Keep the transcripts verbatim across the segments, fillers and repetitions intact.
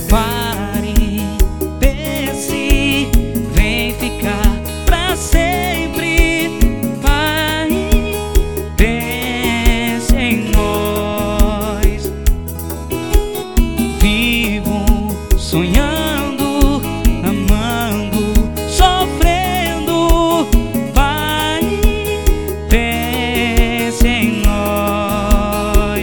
Pare, pense, vem ficar pra sempre. Pare, pense em nós. Vivo sonhando, amando, sofrendo. Pare, pense em nós.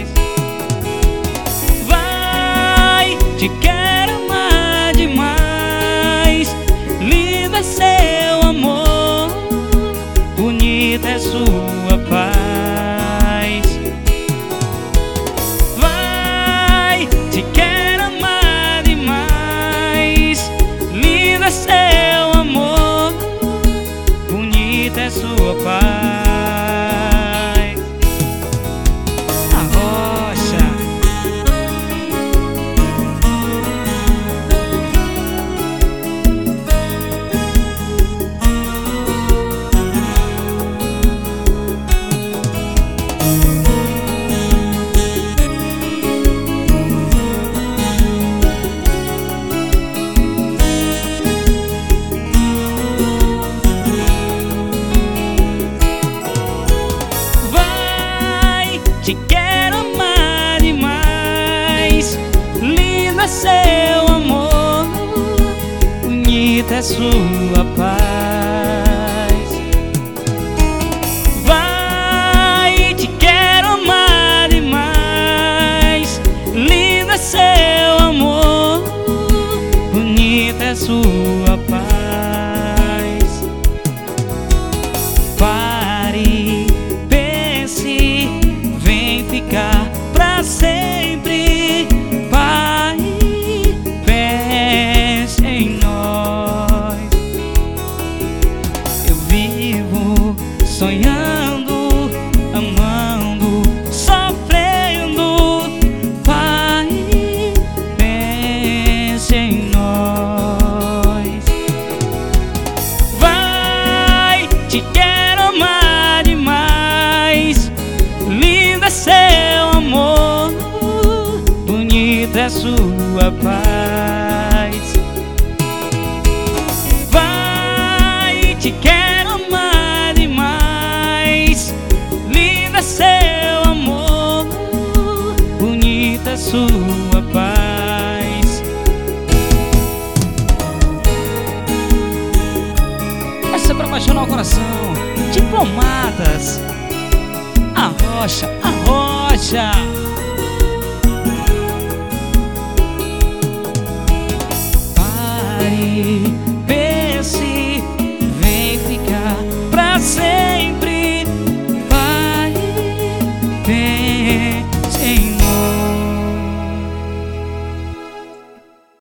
Vai, te quero amar demais. Lindo é seu amor, bonita é sua paz. Vai, te quero amar demais. Lindo é seu amor, bonita é sua paz. A rocha. Te quero amar demais. Lindo é seu amor, bonita é sua paz. Vai, te quero amar demais. Lindo é seu amor, bonita é sua paz. Pare, pense, vem ficar pra sempre. Pare, pense em nós. Eu vivo sonhando, amando, sofrendo. Pare, pense em nós. Vai, te quero amar demais. Lindo é seu amor, bonita é sua paz. Vai, te quero amar demais. Lindo é seu amor, bonita é sua paz. Essa é pra apaixonar o coração. Diplomatas. A rocha, a rocha.